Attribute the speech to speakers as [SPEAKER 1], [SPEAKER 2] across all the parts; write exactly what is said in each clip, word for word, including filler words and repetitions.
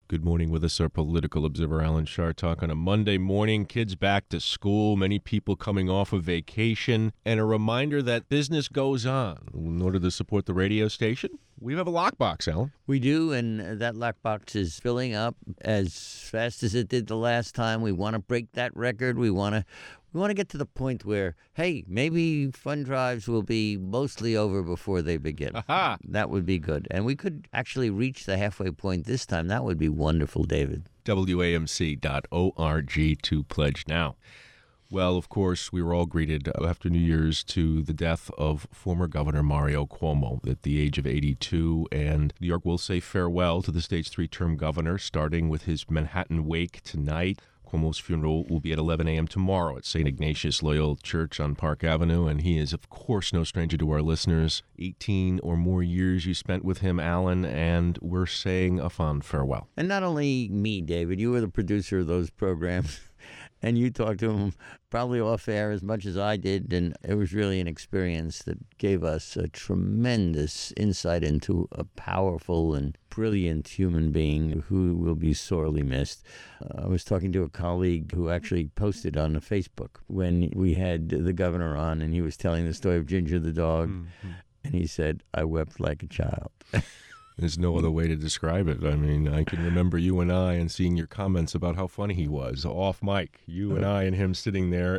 [SPEAKER 1] Good morning with us, our political observer, Alan Chartock, on a Monday morning. Kids back to school, many people coming off of vacation, and a reminder that business goes on. In order to support the radio station, we have a lockbox, Alan.
[SPEAKER 2] We do, and that lockbox is filling up as fast as it did the last time. We want to break that record. We want to we want to get to the point where, hey, maybe fund drives will be mostly over before they begin.
[SPEAKER 1] Aha!
[SPEAKER 2] That would be good. And we could actually reach the halfway point this time. That would be wonderful, David.
[SPEAKER 1] W A M C dot org to pledge now. Well, of course, we were all greeted after New Year's to the death of former Governor Mario Cuomo at the age of eighty-two, and New York will say farewell to the state's three-term governor, starting with his Manhattan wake tonight. Cuomo's funeral will be at eleven a.m. tomorrow at Saint Ignatius Loyola Church on Park Avenue, and he is, of course, no stranger to our listeners. eighteen or more years you spent with him, Alan, and we're saying a fond farewell.
[SPEAKER 2] And not only me, David, you were the producer of those programs. And you talked to him probably off air as much as I did, and it was really an experience that gave us a tremendous insight into a powerful and brilliant human being who will be sorely missed. Uh, I was talking to a colleague who actually posted on the Facebook when we had the governor on, and he was telling the story of Ginger the dog, mm-hmm. and he said, "I wept like a child."
[SPEAKER 1] There's no other way to describe it. I mean, I can remember you and I and seeing your comments about how funny he was off mic. You and I and him sitting there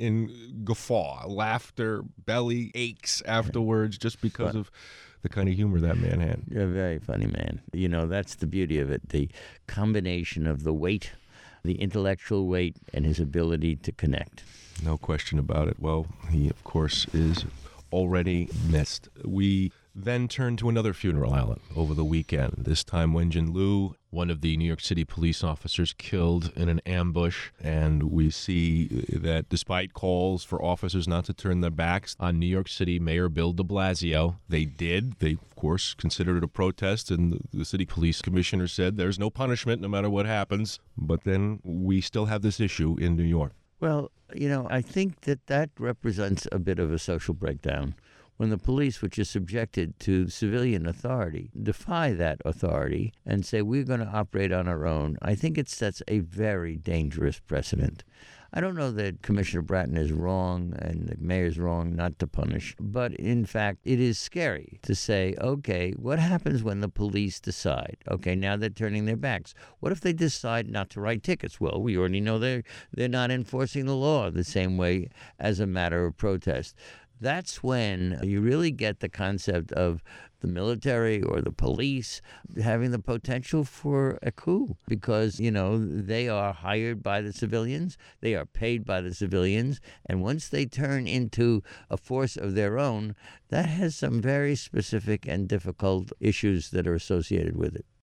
[SPEAKER 1] in guffaw, laughter, belly aches afterwards just because of the kind of humor that man had.
[SPEAKER 2] You're a very funny man. You know, that's the beauty of it. The combination of the weight, the intellectual weight, and his ability to connect.
[SPEAKER 1] No question about it. Well, he, of course, is already missed. We then turned to another funeral, Alan, over the weekend. This time, Wenjin Liu, one of the New York City police officers, killed in an ambush. And we see that despite calls for officers not to turn their backs on New York City Mayor Bill de Blasio, they did. They, of course, considered it a protest, and the city police commissioner said there's no punishment no matter what happens. But then we still have this issue in New York.
[SPEAKER 2] Well, you know, I think that that represents a bit of a social breakdown. When the police, which is subjected to civilian authority, defy that authority and say we're going to operate on our own, I think it sets a very dangerous precedent. I don't know that Commissioner Bratton is wrong and the mayor's wrong not to punish, but in fact, it is scary to say, okay, what happens when the police decide? Okay, now they're turning their backs. What if they decide not to write tickets? Well, we already know they're, they're not enforcing the law the same way as a matter of protest. That's when you really get the concept of the military or the police having the potential for a coup because, you know, they are hired by the civilians, they are paid by the civilians, and once they turn into a force of their own, that has some very specific and difficult issues that are associated with it.